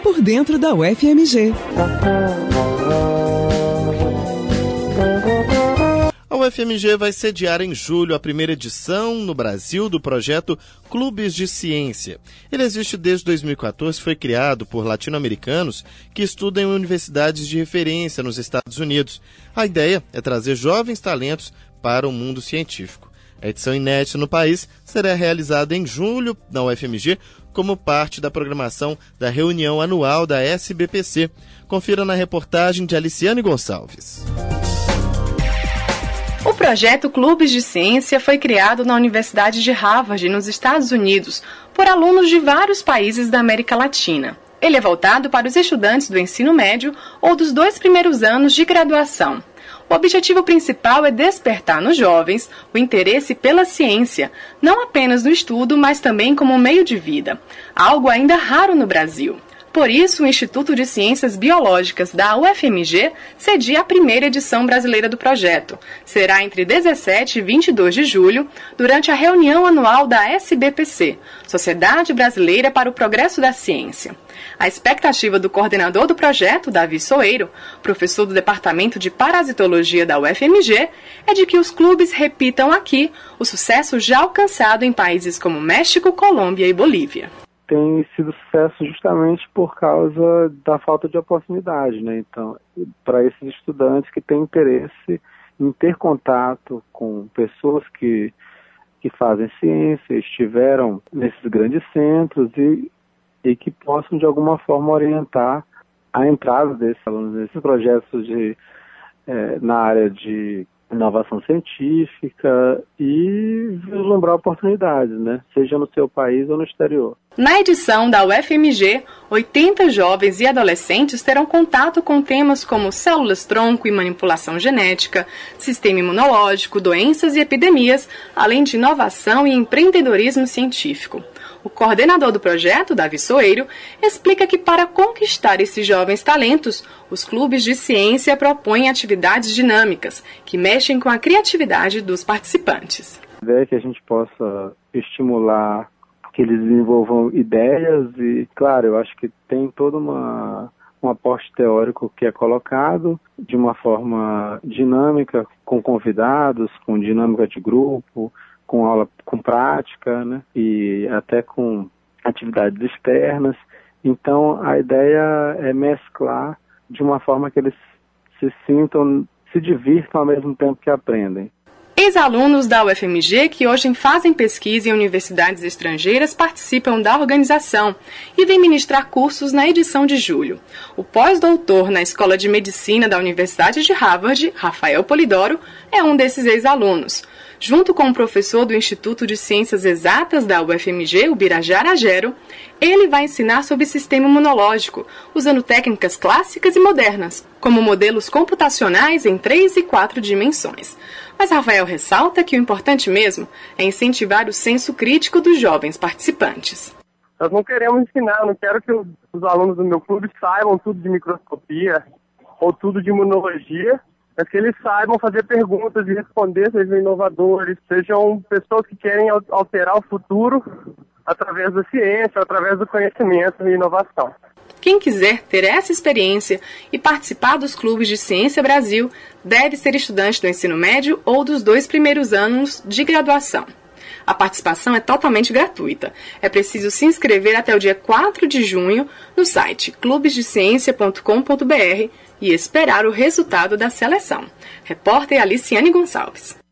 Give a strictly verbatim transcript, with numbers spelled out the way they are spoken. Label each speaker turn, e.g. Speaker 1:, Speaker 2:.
Speaker 1: por dentro da U F M G.
Speaker 2: A U F M G vai sediar em julho a primeira edição no Brasil do projeto Clubes de Ciência. Ele existe desde dois mil e quatorze e foi criado por latino-americanos que estudam em universidades de referência nos Estados Unidos. A ideia é trazer jovens talentos para o mundo científico. A edição inédita no país será realizada em julho na U F M G como parte da programação da reunião anual da S B P C. Confira na reportagem de Aliciane Gonçalves.
Speaker 3: O projeto Clubes de Ciência foi criado na Universidade de Harvard, nos Estados Unidos, por alunos de vários países da América Latina. Ele é voltado para os estudantes do ensino médio ou dos dois primeiros anos de graduação. O objetivo principal é despertar nos jovens o interesse pela ciência, não apenas no estudo, mas também como meio de vida, algo ainda raro no Brasil. Por isso, o Instituto de Ciências Biológicas da U F M G cedia a primeira edição brasileira do projeto. Será entre dezessete e vinte e dois de julho, durante a reunião anual da S B P C, Sociedade Brasileira para o Progresso da Ciência. A expectativa do coordenador do projeto, Davi Soeiro, professor do Departamento de Parasitologia da U F M G, é de que os clubes repitam aqui o sucesso já alcançado em países como México, Colômbia e Bolívia.
Speaker 4: Tem sido sucesso justamente por causa da falta de oportunidade, né? Então, para esses estudantes que têm interesse em ter contato com pessoas que, que fazem ciência, estiveram nesses grandes centros e, e que possam, de alguma forma, orientar a entrada desses alunos nesses projetos de, é, na área de inovação científica e vislumbrar oportunidades, né? Seja no seu país ou no exterior.
Speaker 3: Na edição da U F M G, oitenta jovens e adolescentes terão contato com temas como células-tronco e manipulação genética, sistema imunológico, doenças e epidemias, além de inovação e empreendedorismo científico. O coordenador do projeto, Davi Soeiro, explica que para conquistar esses jovens talentos, os clubes de ciência propõem atividades dinâmicas que mexem com a criatividade dos participantes.
Speaker 4: A ideia é que a gente possa estimular que eles desenvolvam ideias e, claro, eu acho que tem todo uma, um aporte teórico que é colocado de uma forma dinâmica, com convidados, com dinâmica de grupo, com aula com prática, né? E até com atividades externas. Então, a ideia é mesclar de uma forma que eles se sintam, se divirtam ao mesmo tempo que aprendem.
Speaker 3: Ex-alunos da U F M G que hoje fazem pesquisa em universidades estrangeiras participam da organização e vêm ministrar cursos na edição de julho. O pós-doutor na Escola de Medicina da Universidade de Harvard, Rafael Polidoro, é um desses ex-alunos. Junto com o professor do Instituto de Ciências Exatas da U F M G, o Birajara Agero, ele vai ensinar sobre sistema imunológico, usando técnicas clássicas e modernas, como modelos computacionais em três e quatro dimensões. Mas Rafael ressalta que o importante mesmo é incentivar o senso crítico dos jovens participantes.
Speaker 5: Nós não queremos ensinar, eu não quero que os alunos do meu clube saibam tudo de microscopia ou tudo de imunologia, mas que eles saibam fazer perguntas e responder, sejam inovadores, sejam pessoas que querem alterar o futuro através da ciência, através do conhecimento e inovação.
Speaker 3: Quem quiser ter essa experiência e participar dos Clubes de Ciência Brasil deve ser estudante do ensino médio ou dos dois primeiros anos de graduação. A participação é totalmente gratuita. É preciso se inscrever até o dia quatro de junho no site clubes de ciência ponto com ponto b r e esperar o resultado da seleção. Repórter Aliciane Gonçalves.